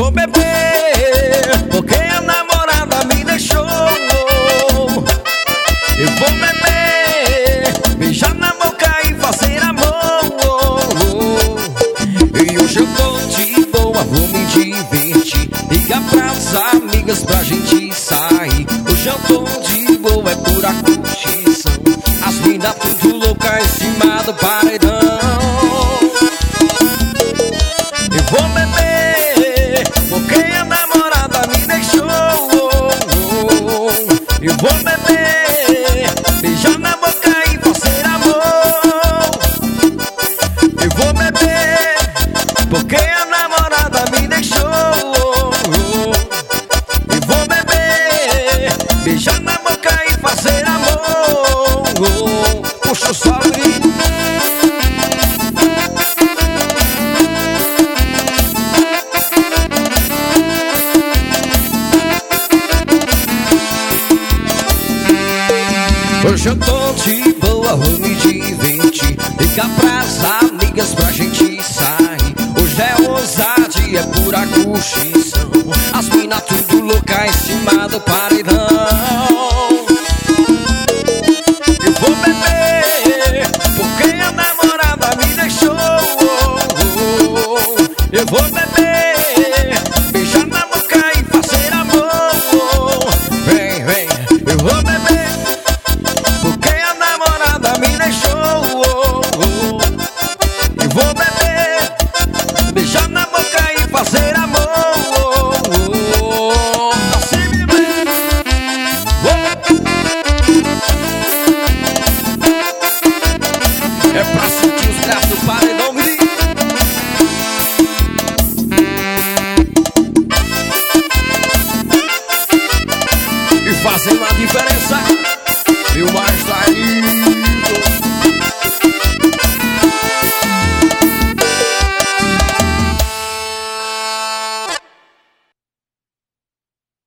vou beber porque a namorada me deixou. Eu vou beber, beijar na boca e fazer amor. E hoje eu tô de boa, vou me divertir. Liga pras amigas pra gente sair. Hoje eu tô de boa, é pura curtição. As minas tudo louca em cima do paredão. Eu vou beber porque a namorada me deixou. Eu vou beber, beijar na boca e fazer amor. Eu vou beber porque a namorada me deixou. Eu vou beber, beijar na boca e fazer amor. Puxa o sol e hoje eu tô de boa, vou me divertir. Liga pras amigas pra gente sair. Hoje é ousadia, é pura curtição. As mina tudo louca em cima do paredão. Eu vou beber porque a namorada me deixou. Eu vou beber, beijar na boca e fazer amor. Vem, vem, eu vou beber porque a namorada me deixou. Eu vou beber, beijar na boca e fazer amor. Assim me vem. É pra sentir os graves do paredão, menino. E fazendo a diferença.